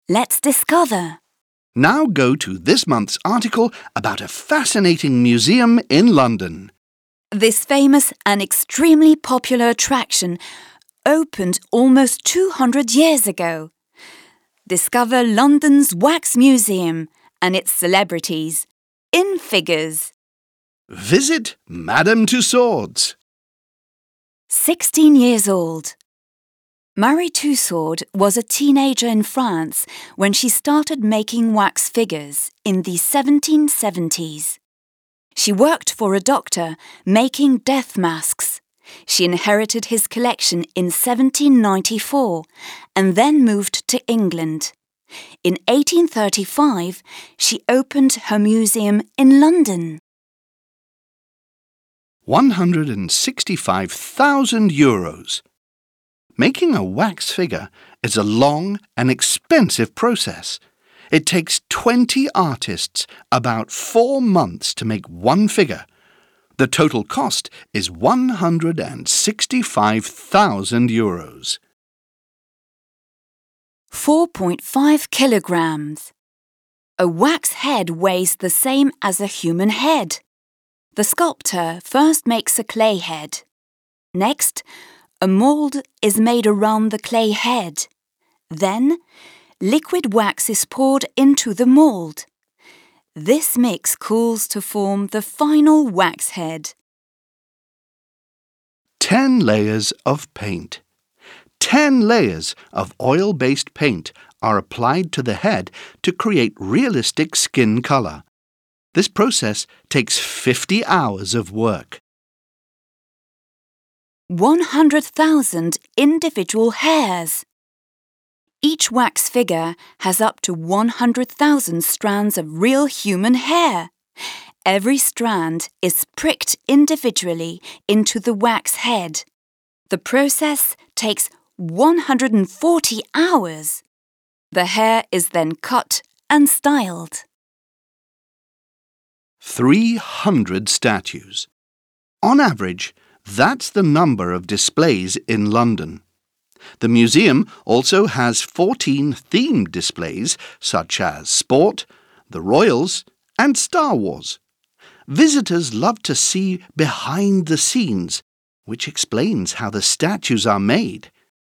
Let's discover. Now go to this month's article about a fascinating museum in London. This famous and extremely popular attraction opened almost 200 years ago. Discover London's Wax Museum and its celebrities in figures. Visit Madame Tussauds. 16 years old. Marie Tussaud was a teenager in France when she started making wax figures in the 1770s. She worked for a doctor making death masks. She inherited his collection in 1794 and then moved to England. In 1835, she opened her museum in London. €165,000. Making a wax figure is a long and expensive process. It takes 20 artists about 4 months to make one figure. The total cost is €165,000. 4.5 kilograms. A wax head weighs the same as a human head. The sculptor first makes a clay head. Next, a mold is made around the clay head. Then, liquid wax is poured into the mold. This mix cools to form the final wax head. 10 layers of paint. 10 layers of oil-based paint are applied to the head to create realistic skin color. This process takes 50 hours of work. 100,000 individual hairs. Each wax figure has up to 100,000 strands of real human hair. Every strand is pricked individually into the wax head. The process takes 140 hours. The hair is then cut and styled. 300 statues. On average, that's the number of displays in London. The museum also has 14 themed displays such as Sport, the Royals and Star Wars. Visitors love to see behind the scenes, which explains how the statues are made.